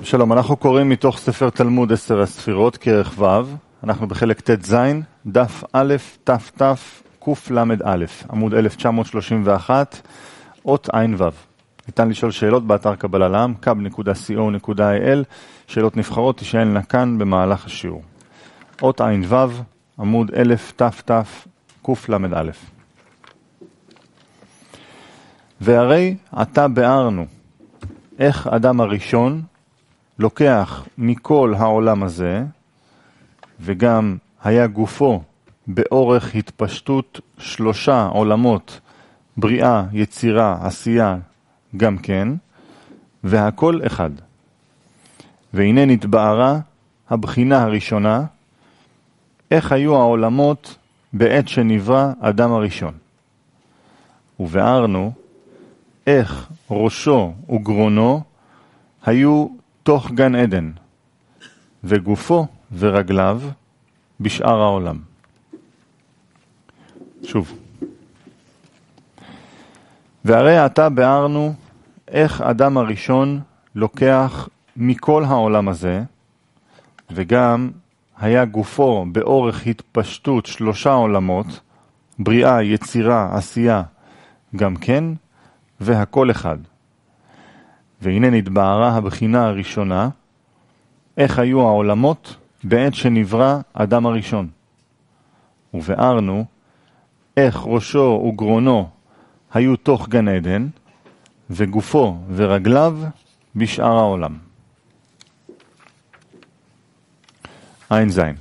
שלום, אנחנו קוראים מתוך ספר תלמוד 10 הספירות, כרך ו', אנחנו בחלק ט"ז, דף א', ת' ת', ק' ל' א', עמוד 1931, אות עין ו'. ניתן לשאול שאלות באתר קבלה לעם, kab.co.il, שאלות נבחרות תשאלנה כאן במהלך השיעור. אות עין ו', עמוד 1000 ת' ת', ק' ל' א'. והרי עתה בארנו, איך אדם הראשון לוקח מכל העולם הזה, וגם היה גופו באורך התפשטות 3 עולמות, בריאה, יצירה, עשייה, גם כן, והכל אחד. והנה נתבהרה הבחינה הראשונה, איך היו העולמות בעת שנברא אדם הראשון. ובארנו, איך ראשו וגרונו היו תוך גן עדן, וגופו ורגליו בשאר העולם. שוב. והרי עתה בארנו איך אדם הראשון לוקח מכל העולם הזה, וגם היה גופו באורך התפשטות 3 עולמות, בריאה, יצירה, עשייה, גם כן, והכל אחד. והנה נתבהרה הבחינה הראשונה, איך היו העולמות בעת שנברא אדם הראשון. ובארנו, איך ראשו וגרונו היו תוך גן עדן, וגופו ורגליו בשאר העולם. עין זין.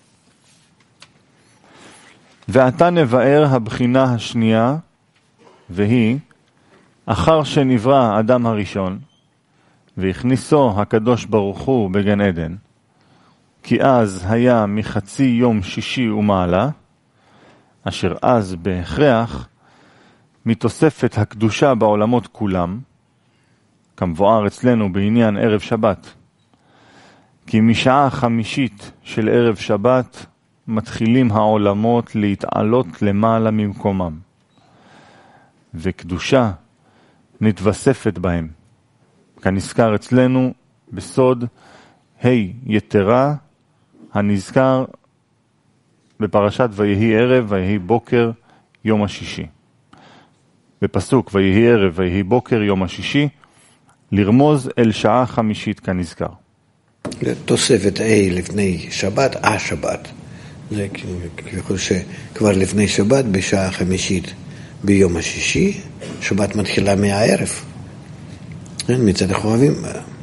ועתה נבאר הבחינה השנייה, והיא, אחר שנברא אדם הראשון, והכניסו הקדוש ברוך הוא בגן עדן, כי אז היה מחצי יום שישי ומעלה, אשר אז בהכרח מתוספת הקדושה בעולמות כולם, כמבואר אצלנו בעניין ערב שבת, כי משעה 5 של ערב שבת מתחילים העולמות להתעלות למעלה ממקומם, וקדושה נתווספת בהם, כנזכר אצלנו בסוד יתרה, הנזכר בפרשת ויהי ערב ויהי בוקר יום השישי. בפסוק ויהי ערב ויהי בוקר יום השישי, לרמוז אל שעה 5 כנזכר. תוספת לפני שבת, השבת. זה ככל שכבר לפני שבת, בשעה 5 ביום השישי, שבת מתחילה מהערב. מצד החובבים.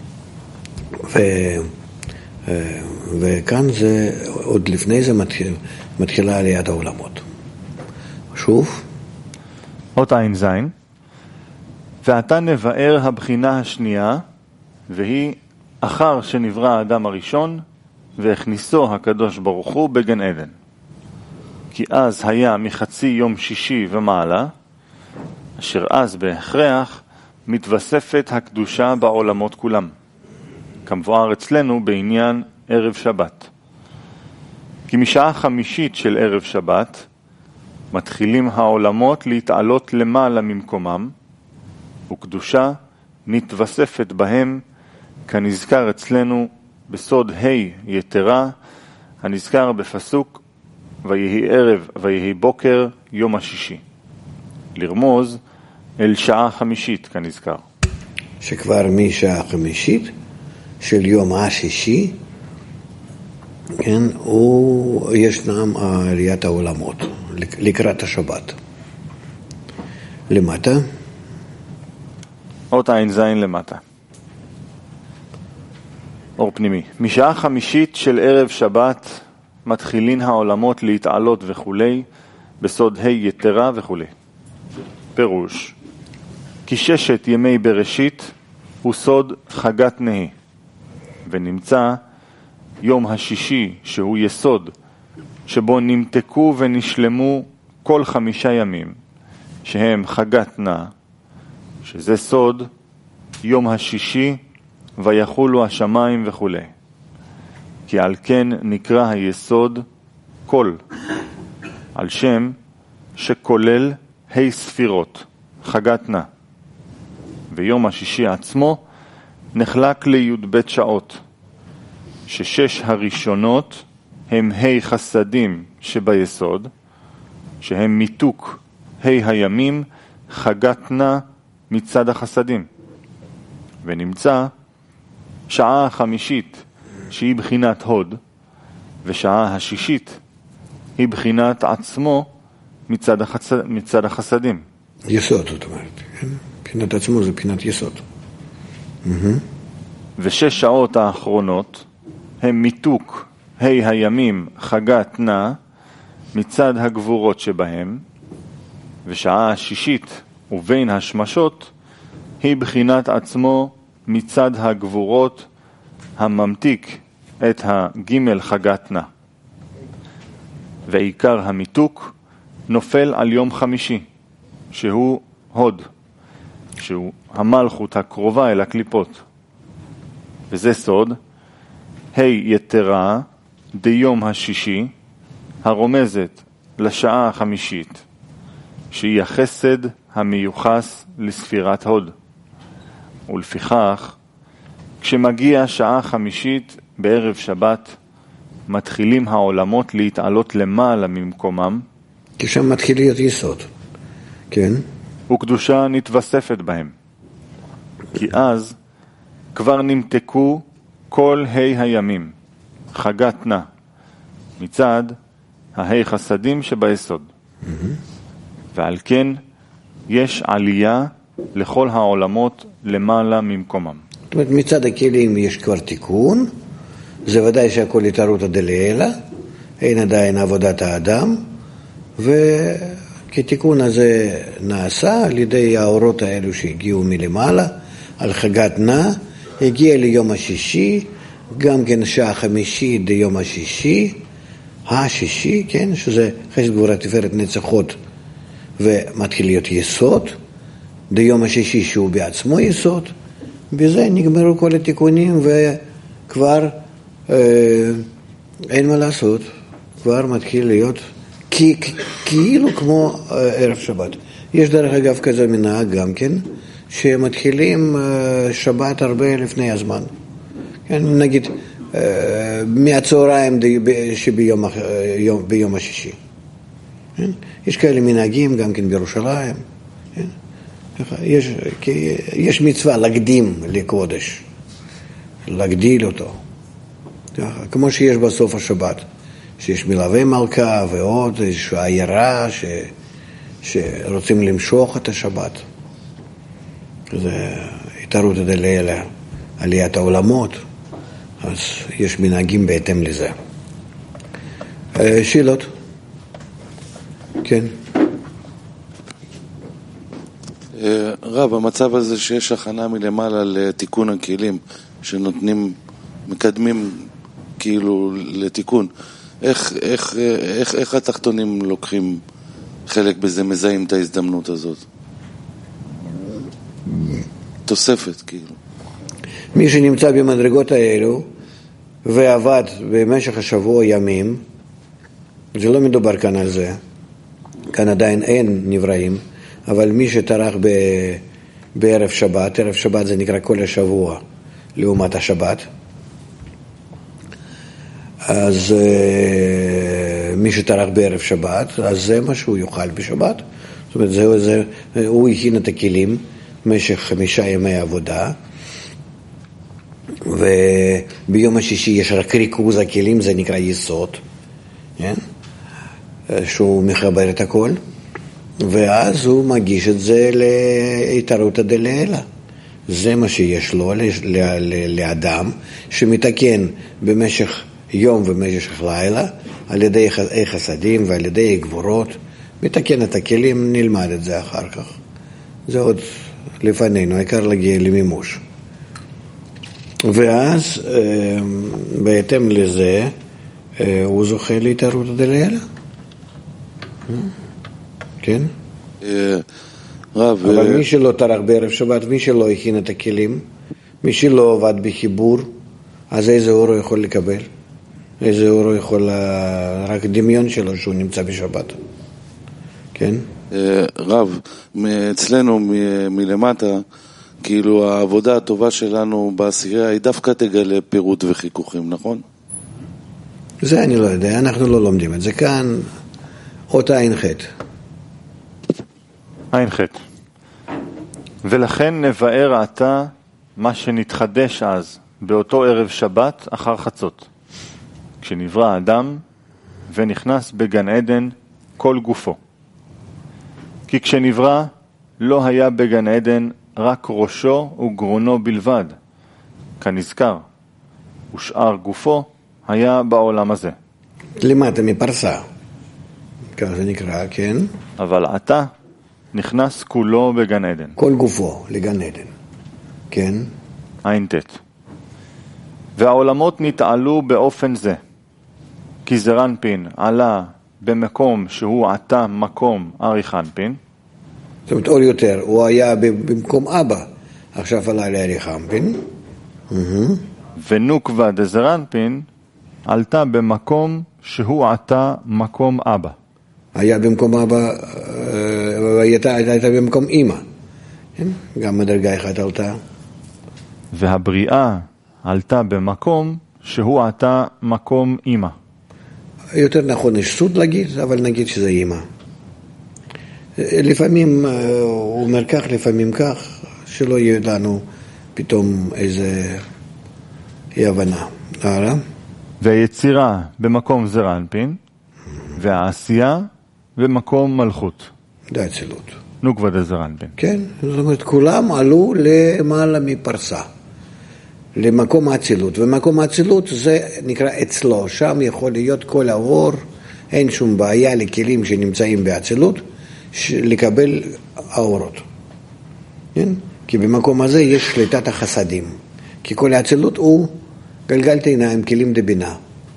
וכאן זה, עוד לפני זה מתחילה עליית העולמות. שוב. אות עין זין. ועתה נבאר הבחינה השנייה, והיא אחר שנברא האדם הראשון, והכניסו הקדוש ברוך הוא בגן עדן. כי אז היה מחצי יום שישי ומעלה, אשר אז בהכרח מתווספת הקדושה בעולמות כולם, כמבואר אצלנו בעניין ערב שבת. כי משעה 5 של ערב שבת מתחילים העולמות להתעלות למעלה ממקומם, וקדושה נתווספת בהם, כנזכר אצלנו בסוד יתרה, הנזכר בפסוק ויהי ערב ויהי בוקר יום השישי, לרמוז אל שעה 5 כנזכר. שכבר משעה 5 של יום השישי, כן, ישנם עליית העולמות לקראת השבת. למטה. אות עין זין למטה. אור פנימי. משעה 5 של ערב שבת מתחילין העולמות להתעלות וכולי, בסוד יתרה וכולי. פירוש. כי 6 ימי בראשית הוא סוד חגת נהי, ונמצא יום השישי שהוא יסוד, שבו נמתקו ונשלמו כל 5 ימים, שהם חגת נא, שזה סוד יום השישי ויחולו השמיים וכו'. כי על כן נקרא היסוד כל, על שם שכולל ספירות, חגת נא. ויום השישי עצמו נחלק לי"ב שעות, ששש הראשונות הם ה' חסדים שביסוד, שהם מיתוק ה' הימים, חגתנה מצד החסדים. ונמצא שעה החמישית שהיא בחינת הוד, ושעה השישית היא בחינת עצמו מצד החסדים. יסוד, זאת אומרת. בחינת עצמו זה בחינת יסוד. ושש שעות האחרונות הם מיתוק ה' הימים, חגתנה מצד הגבורות שבהם, ושעה השישית ובין השמשות היא בחינת עצמו מצד הגבורות הממתיק את הג' חגתנה. ועיקר המיתוק נופל על יום חמישי, שהוא הוד, שהוא המלכות הקרובה אל הקליפות. וזה סוד, יתרה דיום השישי, הרומזת לשעה החמישית, שהיא החסד המיוחס לספירת הוד. ולפיכך, כשמגיע שעה חמישית בערב שבת, מתחילים העולמות להתעלות למעלה ממקומם, כי שם מתחיל להיות יסוד, כן? וקדושה נתווספת בהם. כי אז כבר נמתקו כל ה' הימים, חגתנה, מצד ה' חסדים שביסוד. ועל כן יש עלייה לכל העולמות למעלה ממקומם. זאת אומרת, מצד הכלים יש כבר תיקון, זה ודאי שהכל התערותא דלעילא, אין עדיין עבודת האדם, וכתיקון הזה נעשה על ידי האורות האלו שהגיעו מלמעלה, על חגתנה, הגיע ליום השישי, גם כן שעה חמישית ביום השישי, כן, שזה חסד גבורה תפארת נצח הוד, ומתחיל להיות יסוד, ביום השישי שהוא בעצמו יסוד, בזה נגמרו כל התיקונים וכבר אין מה לעשות, כבר מתחיל להיות כאילו כמו ערב שבת. יש דרך אגב כזה מנהג גם כן, שמתחילים שבת הרבה לפני הזמן. כן, נגיד מהצהריים ביום השישי. כן? יש כאלה מנהגים גם כן בירושלים. כן? יש מצווה להקדים לקודש, להגדיל אותו. כמו שיש בסוף השבת, שיש מלווה מלכה ועוד איזושהי עיירה שרוצים למשוך את השבת. זה התערותא דלעילא, עליית העולמות, אז יש מנהגים בהתאם לזה. שאלות? כן. רב, המצב הזה שיש הכנה מלמעלה לתיקון הכלים, שנותנים, מקדמים כאילו לתיקון, איך התחתונים לוקחים חלק בזה, מזהים את ההזדמנות הזאת? תוספת כאילו. מי שנמצא במדרגות האלו ועבד במשך השבוע ימים, זה לא מדובר כאן על זה, כאן עדיין אין נבראים, אבל מי שטרח בערב שבת, ערב שבת זה נקרא כל השבוע לעומת השבת, אז מי שטרח בערב שבת, אז זה מה שהוא יוכל בשבת. זאת אומרת, הוא הכין את הכלים במשך 5 ימי עבודה, וביום השישי יש רק ריכוז הכלים, זה נקרא יסוד, כן? שהוא מחבר את הכל, ואז הוא מגיש את זה להתערותא דלעילא. זה מה שיש לו לאדם שמתקן במשך יום ובמשך לילה על ידי חסדים ועל ידי גבורות, מתקן את הכלים, נלמד את זה אחר כך. זה עוד לפנינו, העיקר להגיע למימוש. ואז בהתאם לזה הוא זוכה להתערותא דלעילא. כן? אבל מי שלא טרח בערב שבת, מי שלא הכין את הכלים, מי שלא עבד בחיבור, אז איזה אור הוא יכול לקבל? איזה אור הוא יכול, רק דמיון שלו שהוא נמצא בשבת. כן? רב, אצלנו מלמטה כאילו העבודה הטובה שלנו בעשייה היא דווקא תגלה פירוט וחיכוכים, נכון? זה אני לא יודע, אנחנו לא לומדים את זה כאן. אותה עין חטא. עין חטא. ולכן נבאר עתה מה שנתחדש אז, באותו ערב שבת אחר חצות, כשנברא האדם ונכנס בגן עדן כל גופו. כי כשנברא לא היה בגן עדן רק ראשו וגרונו בלבד, כנזכר, ושאר גופו היה בעולם הזה. למטה מפרסה, כך זה נקרא, כן? אבל עתה נכנס כולו בגן עדן. כל גופו לגן עדן, כן? עין תת. והעולמות נתעלו באופן זה, כי זרנפין עלה במקום שהוא עתה מקום אריך אנפין. זאת אומרת, עוד יותר, הוא היה במקום אבא, עכשיו עלה לאריך אנפין. ונוקבה דזרנפין עלתה במקום שהוא עתה מקום אבא. היה במקום אבא, הייתה במקום אמא. גם מדרגה אחת עלתה. והבריאה עלתה במקום שהוא עתה מקום אמא. יותר נכון יש סוד להגיד, אבל נגיד שזה אמא. לפעמים הוא אומר כך, לפעמים כך, שלא יהיה לנו פתאום איזה אי הבנה. הלאה? והיצירה במקום זרנפין, והעשייה במקום מלכות. זה אצילות. נוקבה דזרנפין. כן, זאת אומרת, כולם עלו למעלה מפרסה, למקום האצילות, ומקום האצילות זה נקרא אצלו, שם יכול להיות כל האור, אין שום בעיה לכלים שנמצאים באצילות, לקבל האורות. כן? כי במקום הזה יש שליטת החסדים, כי כל האצילות הוא גלגל עיניים, כלים דבינה.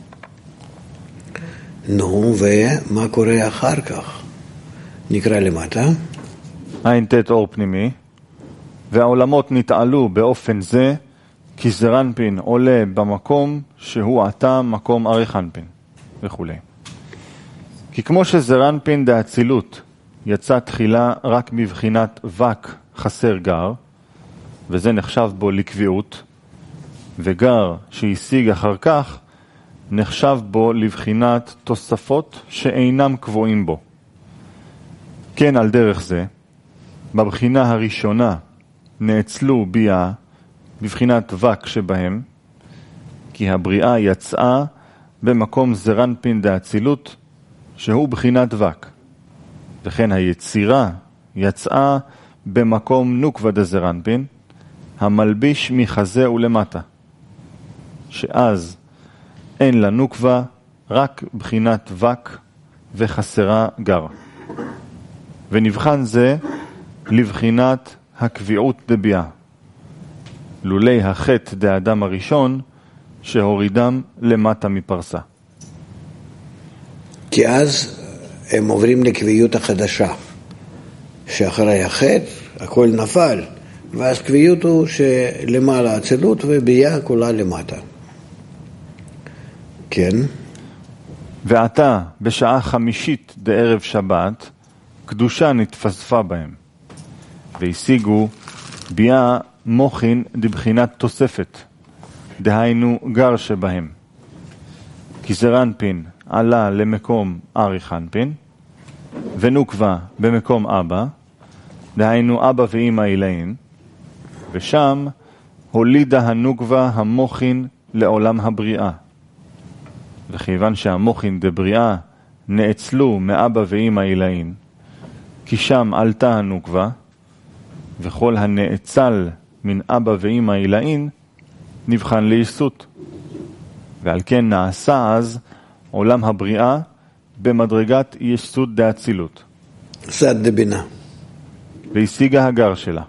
נו, ומה קורה אחר כך? נקרא למטה. עין תת אור פנימי, והעולמות נתעלו באופן זה, כי זרנפין עולה במקום שהוא עתה מקום אריך אנפין, וכו'. כי כמו שזרנפין דאצילות יצא תחילה רק בבחינת וק חסר גר, וזה נחשב בו לקביעות, וגר שהשיג אחר כך נחשב בו לבחינת תוספות שאינם קבועים בו. כן, על דרך זה, בבחינה הראשונה נאצלו ביאה בבחינת וק שבהם, כי הבריאה יצאה במקום זרנפין דאצילות שהוא בחינת וק, וכן היצירה יצאה במקום נוקבה דזרנפין המלביש מחזה ולמטה, שאז אין לנוקבה רק בחינת וק וחסרה גר. ונבחן זה לבחינת הקביעות דביאה, לולי החטא דאדם הראשון שהורידם למטה מפרסה. כי אז הם עוברים לקביעות החדשה, שאחרי החטא הכל נפל, ואז קביעות הוא שלמעלה אצילות וביאה כולה למטה. כן. ועתה בשעה חמישית דערב שבת קדושה נתפספה בהם, והשיגו ביאה מוחין דבחינת תוספת, דהיינו גר שבהם. כי זרנפין עלה למקום אריך אנפין, ונוקבה במקום אבא, דהיינו אבא ואמא אילאין, ושם הולידה הנוקבה המוחין לעולם הבריאה. וכיוון שהמוחין דבריאה נאצלו מאבא ואמא אילאין, כי שם עלתה הנוקבה, וכל הנאצל מן אבא ואמא אילאין נבחן ליסות. ועל כן נעשה אז עולם הבריאה במדרגת יסות דאצילות. סד דבינה. והשיגה הגר שלה.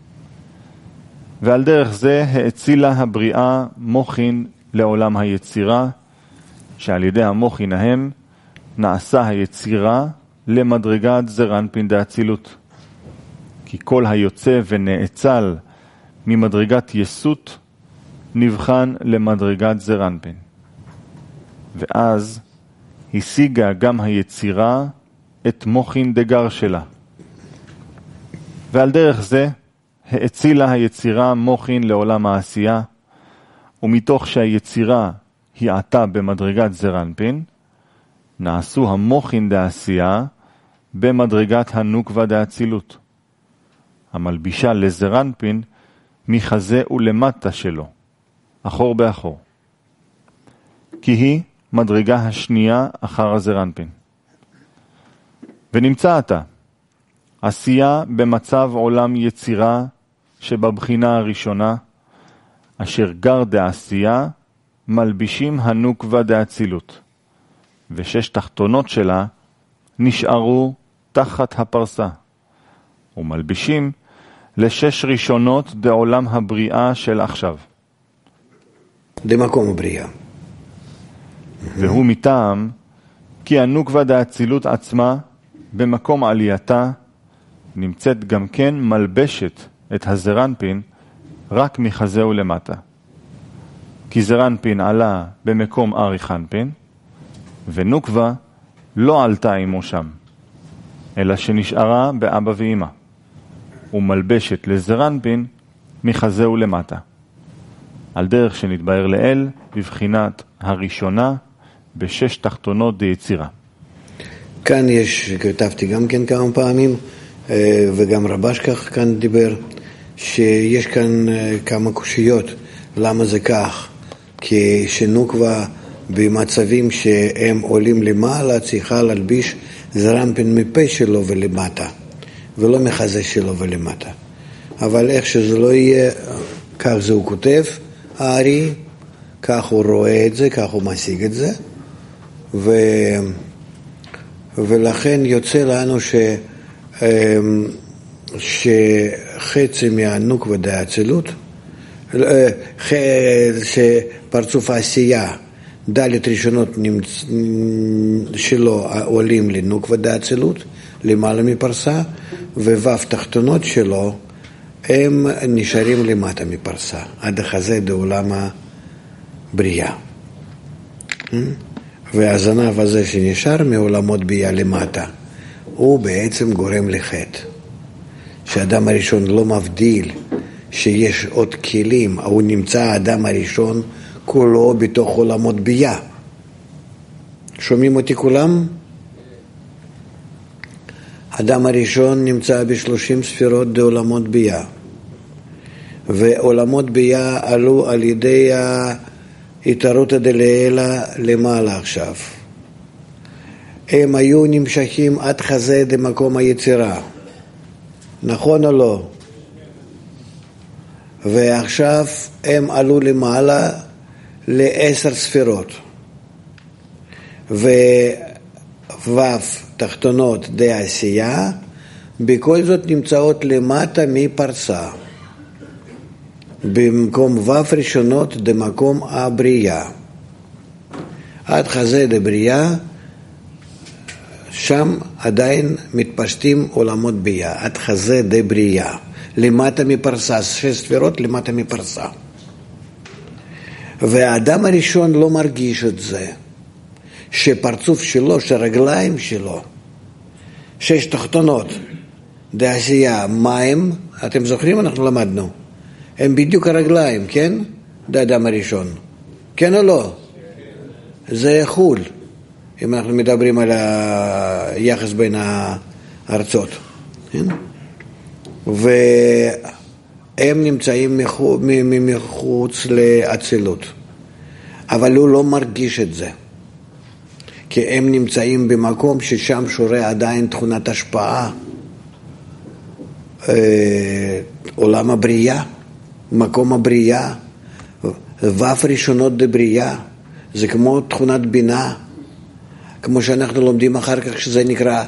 ועל דרך זה האצילה הבריאה מוחין לעולם היצירה, שעל ידי המוחין ההם נעשה היצירה למדרגת זרנפין דאצילות. כי כל היוצא ונאצל ממדרגת יסות נבחן למדרגת זרנפין. ואז השיגה גם היצירה את מוחין דגר שלה. ועל דרך זה האצילה היצירה מוחין לעולם העשייה, ומתוך שהיצירה היא עתה במדרגת זרנפין, נעשו המוחין דעשייה במדרגת הנוקבה דאצילות, המלבישה לזרנפין מחזה ולמטה שלו, אחור באחור. כי היא מדרגה השנייה אחר הזרנפין. ונמצא עתה, עשייה במצב עולם יצירה שבבחינה הראשונה, אשר גר דעשייה מלבישים הנוקבה דאצילות, ושש תחתונות שלה נשארו תחת הפרסה, ומלבישים לשש ראשונות בעולם הבריאה של עכשיו. דמקום הבריאה. והוא מטעם כי הנוקבה דאצילות עצמה במקום עלייתה נמצאת גם כן מלבשת את הזרנפין רק מחזה ולמטה. כי זרנפין עלה במקום ארי חנפין, ונוקבה לא עלתה עמו שם, אלא שנשארה באבא ואמא, ומלבשת לזרנפין מחזה ולמטה, על דרך שנתבהר לאל בבחינת הראשונה בשש תחתונות דיצירה. כאן כתבתי גם כן כמה פעמים, וגם רבש כך כאן דיבר, שיש כאן כמה קושיות, למה זה כך? כי שנוקבה במצבים שהם עולים למעלה צריכה להלביש זרנפין מפה שלו ולמטה, ולא מחזה שלו ולמטה. אבל איך שזה לא יהיה, כך זה הוא כותב, הארי, כך הוא רואה את זה, כך הוא משיג את זה, ולכן יוצא לנו שחצי מהנוקבה דאצילות, שפרצוף העשייה, דלת ראשונות שלו עולים לנוקבה דאצילות, למעלה מפרסה, וו' תחתונות שלו הם נשארים למטה מפרסה, עד החזה דעולם הבריאה. והזנב הזה שנשאר מעולמות בייה למטה, הוא בעצם גורם לחטא. שהאדם הראשון לא מבדיל שיש עוד כלים, הוא נמצא האדם הראשון כולו בתוך עולמות בייה. שומעים אותי כולם? האדם הראשון נמצא ב30 ספירות בעולמות בייה. ועולמות בייה עלו על ידי התערותא דלעילא למעלה עכשיו. הם היו נמשכים עד חזה דמקום היצירה. נכון או לא? ועכשיו הם עלו למעלה ל10 ספירות. וו' תחתונות דעשייה, בכל זאת נמצאות למטה מפרסה. במקום ו' ראשונות דמקום הבריאה. עד חזה דבריאה, שם עדיין מתפשטים עולמות בייה, עד חזה דבריאה. למטה מפרסה, 6 ספירות למטה מפרסה. והאדם הראשון לא מרגיש את זה, שפרצוף שלו, שהרגליים שלו, 6 תחתונות דעשייה, מים, אתם זוכרים? אנחנו למדנו. הם בדיוק הרגליים, כן? האדם הראשון. כן או לא? זה חול, אם אנחנו מדברים על היחס בין הארצות. כן? והם נמצאים מחוץ לאצילות. אבל הוא לא מרגיש את זה. כי הם נמצאים במקום ששם שורה עדיין תכונת השפעה. עולם הבריאה. מקום הבריאה, ו' ראשונות דבריאה, זה כמו תכונת בינה, כמו שאנחנו לומדים אחר כך שזה נקרא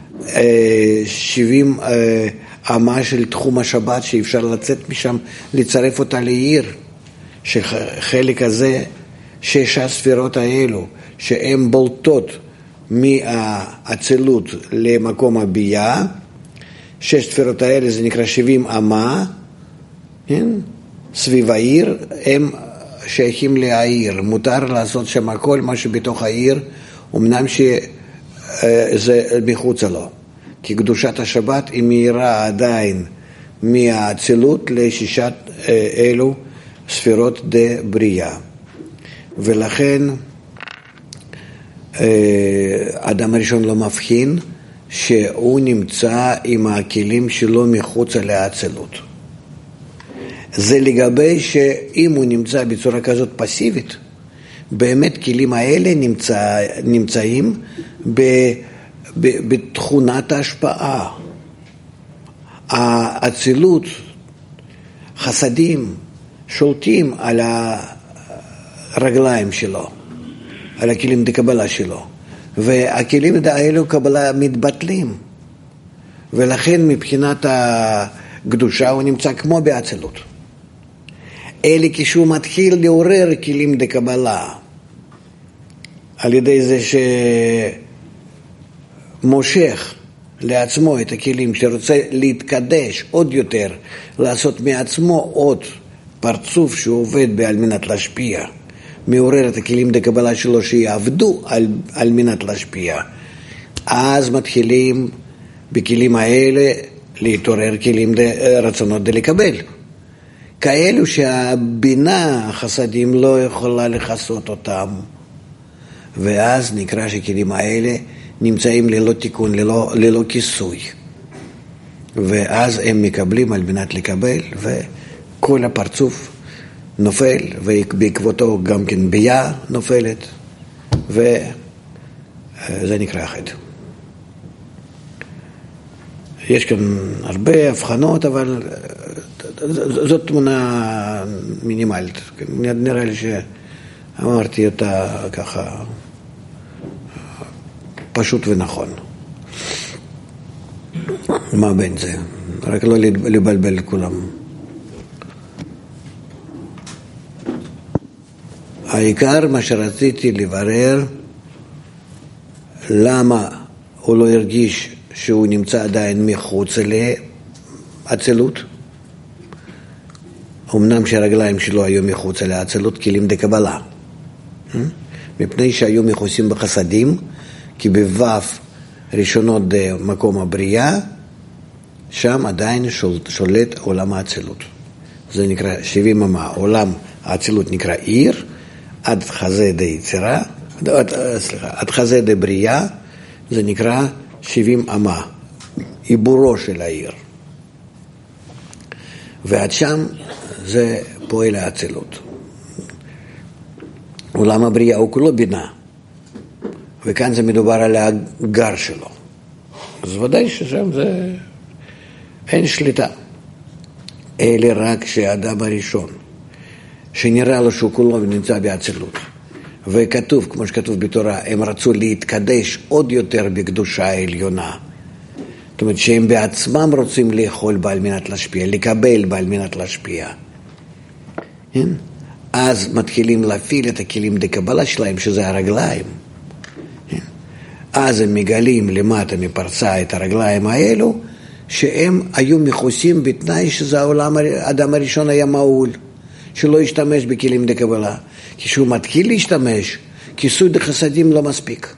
70 אמה של תחום השבת, שאפשר לצאת משם, לצרף אותה לעיר, שחלק הזה, 6 הספירות האלו, שהן בולטות מהאצילות למקום הביאה, 6 ספירות האלה זה נקרא 70 אמה, כן? סביב העיר, הם שייכים לעיר. מותר לעשות שם כל מה שבתוך העיר, אמנם שזה מחוצה לו. כי קדושת השבת היא מהירה עדיין מהאצילות לשישת אלו ספירות בריאה. ולכן אדם הראשון לא מבחין שהוא נמצא עם הכלים שלו מחוץ לאצילות. זה לגבי שאם הוא נמצא בצורה כזאת פסיבית, באמת כלים האלה נמצאים בתכונת ההשפעה. האצילות, חסדים, שולטים על הרגליים שלו, על הכלים דקבלה שלו, והכלים האלו קבלה מתבטלים, ולכן מבחינת הקדושה הוא נמצא כמו באצילות. אלא כשהוא מתחיל לעורר כלים דקבלה, על ידי זה שמושך לעצמו את הכלים, שרוצה להתקדש עוד יותר, לעשות מעצמו עוד פרצוף שהוא עובד על מנת להשפיע, מעורר את הכלים דקבלה שלו שיעבדו על מנת להשפיע. אז מתחילים בכלים האלה להתעורר כלים רצונות לקבל. כאלו שהבינה החסדים לא יכולה לחסות אותם. ואז נקרא שכלים האלה נמצאים ללא תיקון, ללא כיסוי. ואז הם מקבלים על מנת לקבל, וכל הפרצוף נופל, ובעקבותו גם כן ביה נופלת, וזה נקרא חטא. יש כאן הרבה הבחנות, אבל זאת תמונה מינימלית. נראה לי שאמרתי אותה ככה פשוט ונכון. מה בין זה? רק לא לבלבל כולם. העיקר מה שרציתי לברר, למה הוא לא הרגיש שהוא נמצא עדיין מחוץ לאצילות. אמנם שהרגליים שלו היו מחוץ לאצילות, כלים דקבלה. מפני שהיו מכוסים בחסדים, כי בו"ף ראשונות מקום הבריאה, שם עדיין שולט עולם האצילות. זה נקרא 70 אמה. עולם האצילות נקרא עיר, עד חזה יצירה, עד חזה בריאה, זה נקרא 70 אמה, עיבורו של העיר. ועד שם זה פועל האצילות. עולם הבריאה הוא כולו בינה, וכאן זה מדובר על הגר שלו. אז ודאי ששם זה אין שליטה. אלא רק שהאדם הראשון, שנראה לו שהוא כולו נמצא באצילות, וכתוב, כמו שכתוב בתורה, הם רצו להתקדש עוד יותר בקדושה העליונה. זאת אומרת שהם בעצמם רוצים לאכול בעל מנת להשפיע, לקבל בעל מנת להשפיע. אז מתחילים להפעיל את הכלים דקבלה שלהם, שזה הרגליים. אז הם מגלים למטה מפרצה את הרגליים האלו, שהם היו מכוסים בתנאי שזה העולם, האדם הראשון היה מעול, שלא ישתמש בכלים דקבלה. כשהוא מתחיל להשתמש, כיסוי דחסדים לא מספיק.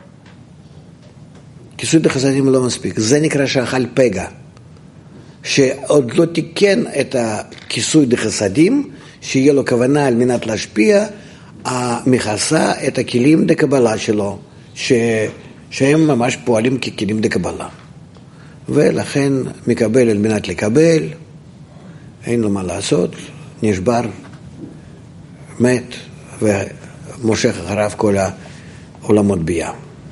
כיסוי דחסדים לא מספיק. זה נקרא שאכל פגע, שעוד לא תיקן את הכיסוי דחסדים, שיהיה לו כוונה על מנת להשפיע, מכסה את הכלים דקבלה שלו, שהם ממש פועלים ככלים דקבלה. ולכן מקבל על מנת לקבל, אין לו מה לעשות, נשבר, מת, ומושך אחריו כל העולמות ביה.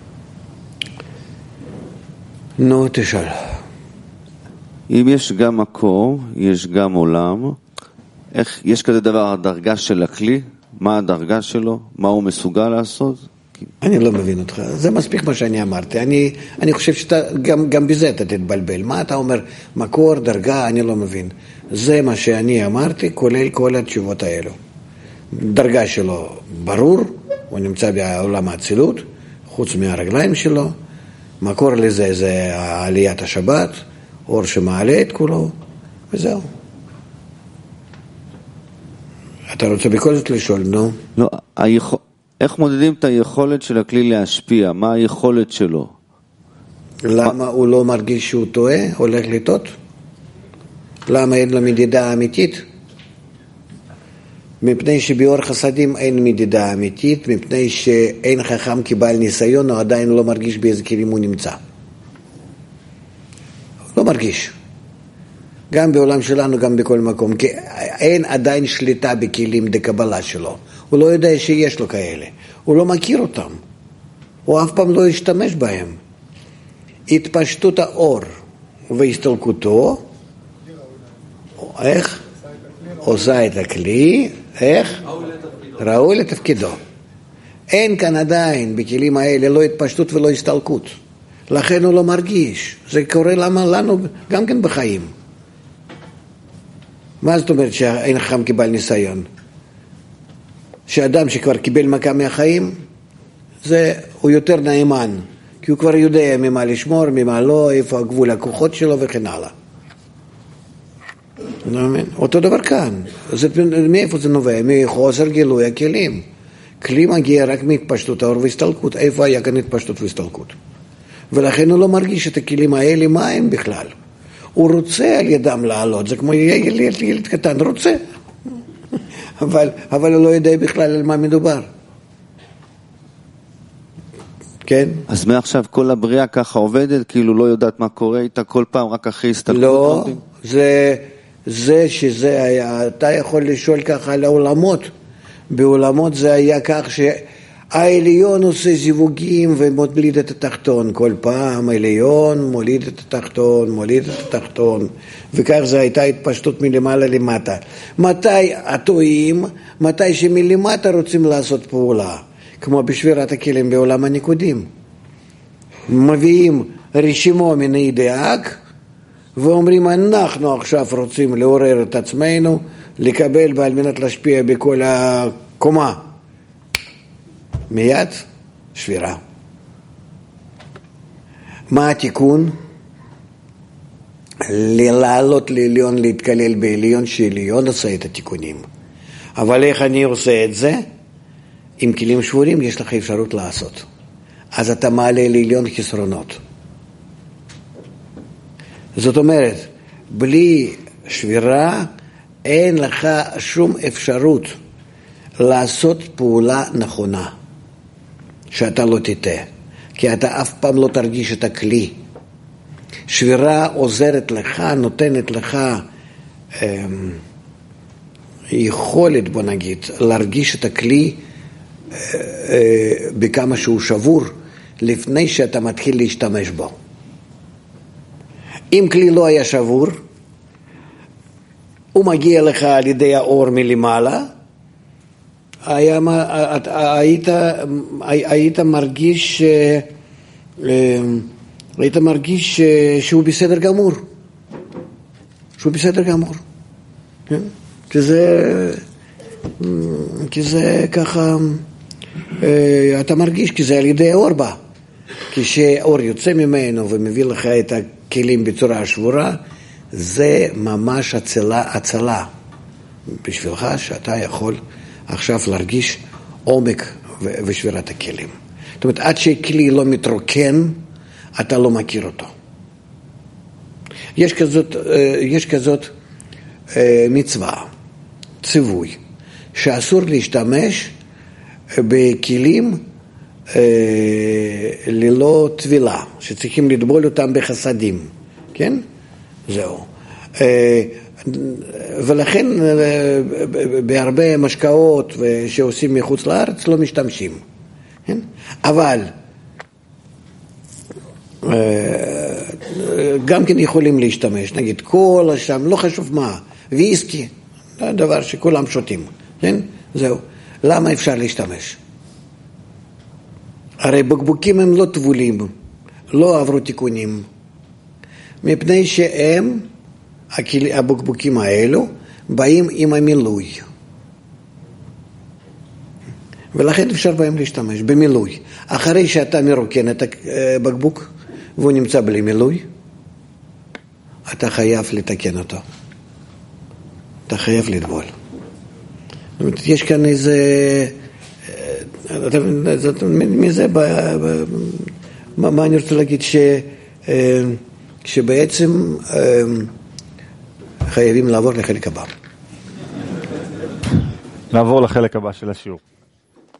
נו, תשאל. אם יש גם מקור, יש גם עולם, איך, יש כזה דבר, הדרגה של הכלי? מה הדרגה שלו? מה הוא מסוגל לעשות? אני לא מבין אותך. זה מספיק מה שאני אמרתי. אני חושב שגם בזה אתה תתבלבל. מה אתה אומר? מקור, דרגה, אני לא מבין. זה מה שאני אמרתי, כולל כל התשובות האלו. דרגה שלו ברור, הוא נמצא בעולם האצילות, חוץ מהרגליים שלו. מקור לזה זה עליית השבת, אור שמעלה את כולו, וזהו. אתה רוצה בכל זאת לשאול, נו? לא, איך מודדים את היכולת של הכלי להשפיע? מה היכולת שלו? למה הוא לא מרגיש שהוא טועה, הולך לטעות? למה אין לו מדידה אמיתית? מפני שביור חסדים אין מדידה אמיתית, מפני שאין חכם כבעל ניסיון, הוא עדיין לא מרגיש באיזה כלים הוא נמצא. לא מרגיש. גם בעולם שלנו, גם בכל מקום, כי אין עדיין שליטה בכלים דקבלה שלו. הוא לא יודע שיש לו כאלה. הוא לא מכיר אותם. הוא אף פעם לא ישתמש בהם. התפשטות האור והסתלקותו, איך? עושה את הכלי, איך? ראוי לתפקידו. אין כאן עדיין בכלים האלה לא התפשטות ולא הסתלקות. לכן הוא לא מרגיש. זה קורה לנו גם כן בחיים. מה זאת אומרת שאין חכם כבעל ניסיון? שאדם שכבר קיבל מכה מהחיים, הוא יותר נאמן, כי הוא כבר יודע ממה לשמור, ממה לא, איפה הגבול הכוחות שלו וכן הלאה. אותו דבר כאן. מאיפה זה נובע? מחוסר גילוי הכלים. כלי מגיע רק מהתפשטות האור והסתלקות. איפה היה כאן התפשטות והסתלקות? ולכן הוא לא מרגיש את הכלים האלה, מה הם בכלל. הוא רוצה על ידם לעלות, זה כמו ילד קטן, רוצה. אבל הוא לא יודע בכלל על מה מדובר. כן? אז מעכשיו כל הבריאה ככה עובדת, כאילו לא יודעת מה קורה איתה, כל פעם רק אחרי הסתלקות? לא, שזה היה, אתה יכול לשאול ככה על העולמות. בעולמות זה היה כך שהעליון עושה זיווגים ומוליד את התחתון. כל פעם העליון מוליד את התחתון, מוליד את התחתון. וכך זה הייתה התפשטות מלמעלה למטה. מתי הטועים? מתי שמלמטה רוצים לעשות פעולה. כמו בשבירת הכלים בעולם הניקודים. מביאים רשימו מני דאק, ואומרים אנחנו עכשיו רוצים לעורר את עצמנו, לקבל ועל מנת להשפיע בכל הקומה. מיד שבירה. מה התיקון? לעלות לעליון, להתקלל בעליון, שעליון עושה את התיקונים. אבל איך אני עושה את זה? עם כלים שבורים יש לך אפשרות לעשות. אז אתה מעלה לעליון חסרונות. זאת אומרת, בלי שבירה אין לך שום אפשרות לעשות פעולה נכונה, שאתה לא תטעה, כי אתה אף פעם לא תרגיש את הכלי. שבירה עוזרת לך, נותנת לך יכולת, בוא נגיד, להרגיש את הכלי בכמה שהוא שבור, לפני שאתה מתחיל להשתמש בו. אם כלי לא היה שבור, הוא מגיע לך על ידי האור מלמעלה, היית מרגיש שהוא בסדר גמור. שהוא בסדר גמור. כי זה ככה, אתה מרגיש כי זה על ידי האור בא. כשאור יוצא ממנו ומביא לך את הכלים בצורה שבורה, זה ממש הצלה בשבילך, שאתה יכול עכשיו להרגיש עומק ושבירת הכלים. זאת אומרת, עד שהכלי לא מתרוקן, אתה לא מכיר אותו. יש כזאת מצווה, ציווי, שאסור להשתמש בכלים ללא טבילה, שצריכים לטבול אותם בחסדים, כן? זהו. ולכן בהרבה משקאות שעושים מחוץ לארץ לא משתמשים, כן? אבל גם כן יכולים להשתמש, נגיד כל השם, לא חשוב מה, ויסקי, דבר שכולם שותים, כן? זהו. למה אפשר להשתמש? הרי בקבוקים הם לא טבולים, לא עברו תיקונים, מפני שהם, הבקבוקים האלו, באים עם המילוי. ולכן אפשר בהם להשתמש, במילוי. אחרי שאתה מרוקן את הבקבוק, והוא נמצא בלי מילוי, אתה חייב לתקן אותו. אתה חייב לטבול. זאת אומרת, יש כאן איזה... מזה, מה אני רוצה להגיד? שבעצם חייבים לעבור לחלק הבא. נעבור לחלק הבא של השיעור.